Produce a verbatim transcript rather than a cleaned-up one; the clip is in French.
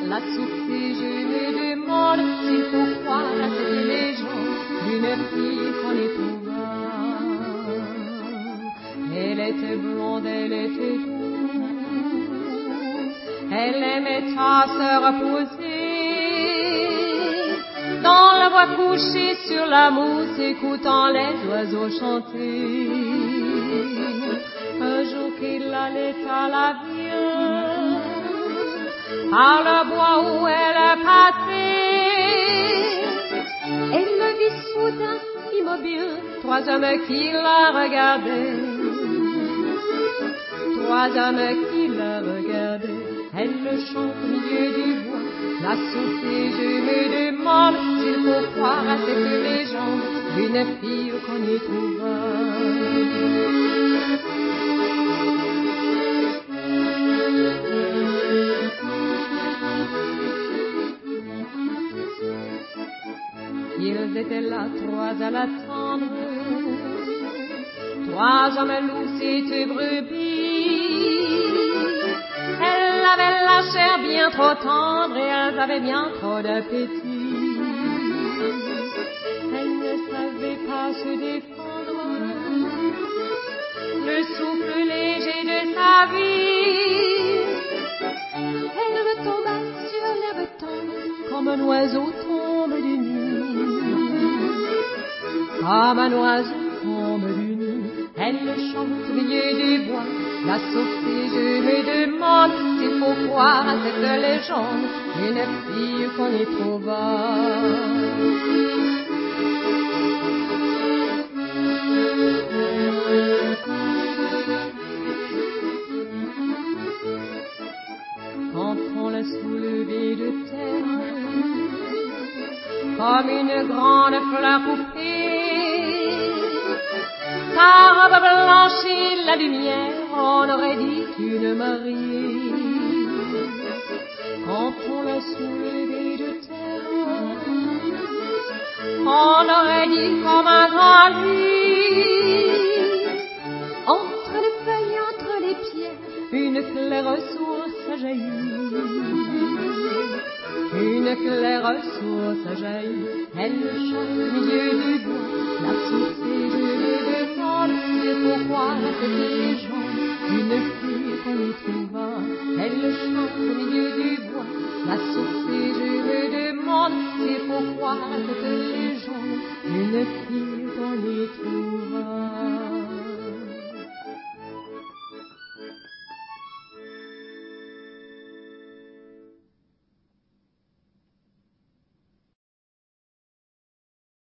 la soufflée, je me demande s'il faut croire à cette légende d'une fille qu'on éprouva. Elle était blonde, elle était douce, elle aimait à se reposer dans la bois couchée sur la mousse, écoutant les oiseaux chanter. Un jour qu'il allait à la ville, par le bois où elle passait, elle le vit soudain immobile, trois hommes qui la regardaient. Trois hommes qui la regardaient. Elle le chante au milieu du bois, la soufflée, je me demande s'il faut croire à cette légende d'une fille qu'on y trouva. Ils étaient là, trois à l'attendre, trois hommes loups, c'était brebis. Elle avait la chair bien trop tendre et elles avaient bien trop d'appétit. Elle ne savait pas se défendre, le souffle léger de sa vie. Elle retomba sur l'herbe tendre comme un oiseau tombe du nid. Comme un oiseau tombe du nid, elle le chante au milieu du bois. La soufflée, je me demande s'il faut croire à cette légende d'une fille qu'on éprouva. Quand on l'a soulevée de terre, comme une grande fleur coupée, sa robe blanche et la lumière, on aurait dit une mariée. Quand on l'a soulevée de terre, on aurait dit comme un grand lit. Entre les feuilles, entre les pierres, une claire source a jailli. Une claire source a jailli. Elle chante au milieu du bois, la soufflée, je me demande s'il faut croire à cette légende d'une fille qu'on y trouva. Elle chante au milieu du bois, la soufflée, je me demande s'il faut croire à cette légende